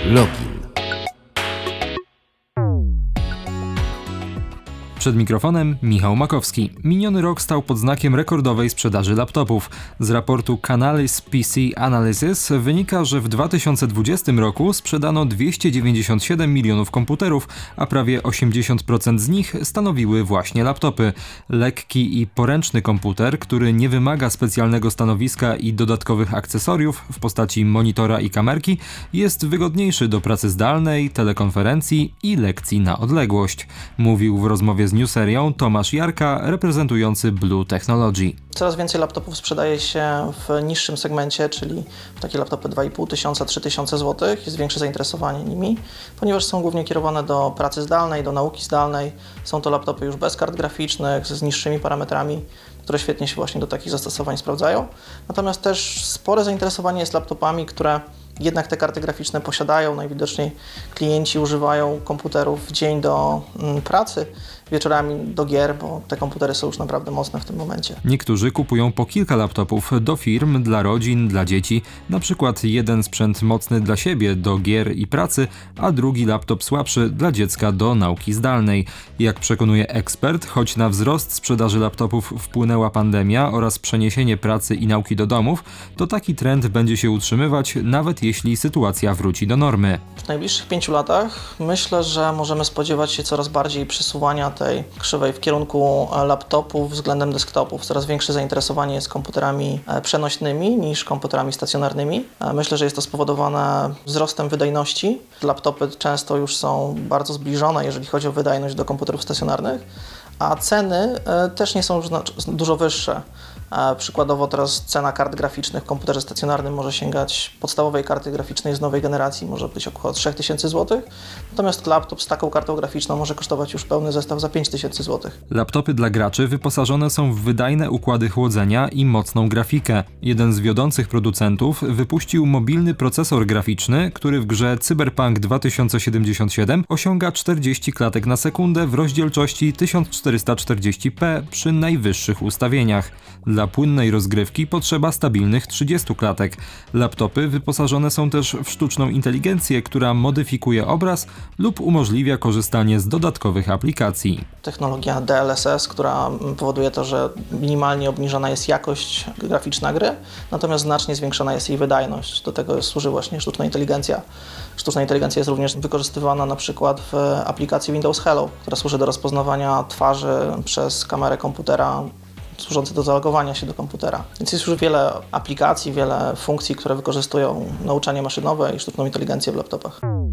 Login. Przed mikrofonem Michał Makowski. Miniony rok stał pod znakiem rekordowej sprzedaży laptopów. Z raportu Canalys PC Analysis wynika, że w 2020 roku sprzedano 297 milionów komputerów, a prawie 80% z nich stanowiły właśnie laptopy. Lekki i poręczny komputer, który nie wymaga specjalnego stanowiska i dodatkowych akcesoriów w postaci monitora i kamerki, jest wygodniejszy do pracy zdalnej, telekonferencji i lekcji na odległość. Mówił w rozmowie z Newserią Tomasz Jarka, reprezentujący Blue Technology. Coraz więcej laptopów sprzedaje się w niższym segmencie, czyli w takie laptopy 2500, 3000 zł. Jest większe zainteresowanie nimi, ponieważ są głównie kierowane do pracy zdalnej, do nauki zdalnej. Są to laptopy już bez kart graficznych, z niższymi parametrami, które świetnie się właśnie do takich zastosowań sprawdzają. Natomiast też spore zainteresowanie jest laptopami, które jednak te karty graficzne posiadają. Najwidoczniej klienci używają komputerów w dzień do pracy, wieczorami do gier, bo te komputery są już naprawdę mocne w tym momencie. Niektórzy kupują po kilka laptopów do firm, dla rodzin, dla dzieci. Na przykład jeden sprzęt mocny dla siebie do gier i pracy, a drugi laptop słabszy dla dziecka do nauki zdalnej. Jak przekonuje ekspert, choć na wzrost sprzedaży laptopów wpłynęła pandemia oraz przeniesienie pracy i nauki do domów, to taki trend będzie się utrzymywać, nawet jeśli sytuacja wróci do normy. W najbliższych 5 latach myślę, że możemy spodziewać się coraz bardziej przesuwania tej krzywej w kierunku laptopów względem desktopów. Coraz większe zainteresowanie jest komputerami przenośnymi niż komputerami stacjonarnymi. Myślę, że jest to spowodowane wzrostem wydajności. Laptopy często już są bardzo zbliżone, jeżeli chodzi o wydajność, do komputerów stacjonarnych, a ceny też nie są już dużo wyższe. Przykładowo teraz cena kart graficznych w komputerze stacjonarnym może sięgać podstawowej karty graficznej z nowej generacji, może być około 3000 zł, natomiast laptop z taką kartą graficzną może kosztować już pełny zestaw za 5000 zł. Laptopy dla graczy wyposażone są w wydajne układy chłodzenia i mocną grafikę. Jeden z wiodących producentów wypuścił mobilny procesor graficzny, który w grze Cyberpunk 2077 osiąga 40 klatek na sekundę w rozdzielczości 1440p przy najwyższych ustawieniach. Dla płynnej rozgrywki potrzeba stabilnych 30 klatek. Laptopy wyposażone są też w sztuczną inteligencję, która modyfikuje obraz lub umożliwia korzystanie z dodatkowych aplikacji. Technologia DLSS, która powoduje to, że minimalnie obniżona jest jakość graficzna gry, natomiast znacznie zwiększona jest jej wydajność. Do tego służy właśnie sztuczna inteligencja. Sztuczna inteligencja jest również wykorzystywana na przykład w aplikacji Windows Hello, która służy do rozpoznawania twarzy przez kamerę komputera, służące do zalogowania się do komputera. Więc jest już wiele aplikacji, wiele funkcji, które wykorzystują nauczanie maszynowe i sztuczną inteligencję w laptopach.